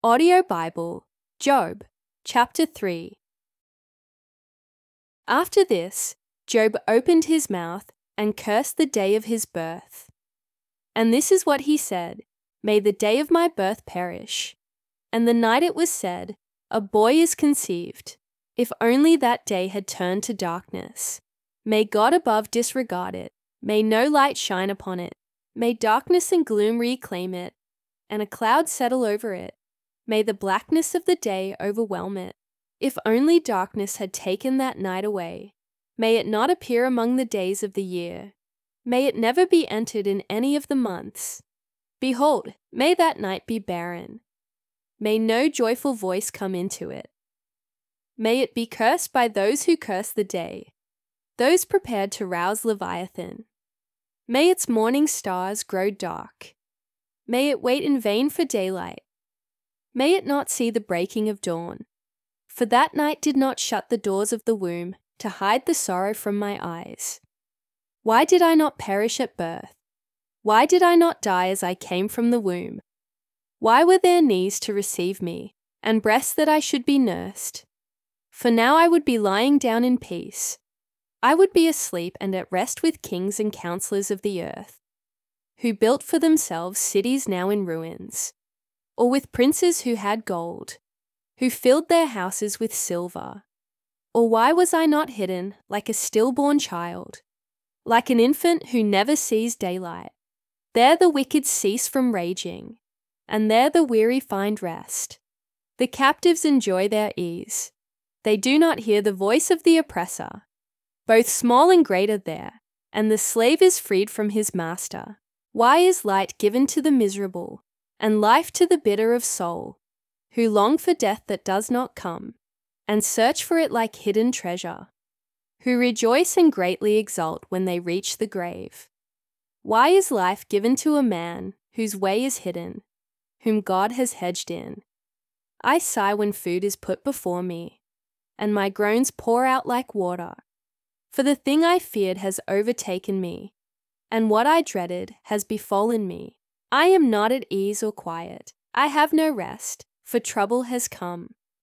Audio Bible, Job, chapter 3. After this, Job opened his mouth and cursed the day of his birth. And this is what he said: "May the day of my birth perish. And the night it was said, a boy is conceived. If only that day had turned to darkness. May God above disregard it. May no light shine upon it. May darkness and gloom reclaim it, and a cloud settle over it. May the blackness of the day overwhelm it. If only darkness had taken that night away. May it not appear among the days of the year. May it never be entered in any of the months. Behold, may that night be barren. May no joyful voice come into it. May it be cursed by those who curse the day, those prepared to rouse Leviathan. May its morning stars grow dark. May it wait in vain for daylight. May it not see the breaking of dawn. For that night did not shut the doors of the womb to hide the sorrow from my eyes. Why did I not perish at birth? Why did I not die as I came from the womb? Why were there knees to receive me, and breasts that I should be nursed? For now I would be lying down in peace. I would be asleep and at rest with kings and counselors of the earth, who built for themselves cities now in ruins, or with princes who had gold, who filled their houses with silver. Or why was I not hidden like a stillborn child, like an infant who never sees daylight? There the wicked cease from raging, and there the weary find rest. The captives enjoy their ease. They do not hear the voice of the oppressor. Both small and great are there, and the slave is freed from his master. Why is light given to the miserable, and life to the bitter of soul, who long for death that does not come, and search for it like hidden treasure, who rejoice and greatly exult when they reach the grave? Why is life given to a man whose way is hidden, whom God has hedged in? I sigh when food is put before me, and my groans pour out like water. For the thing I feared has overtaken me, and what I dreaded has befallen me. I am not at ease or quiet. I have no rest, for trouble has come.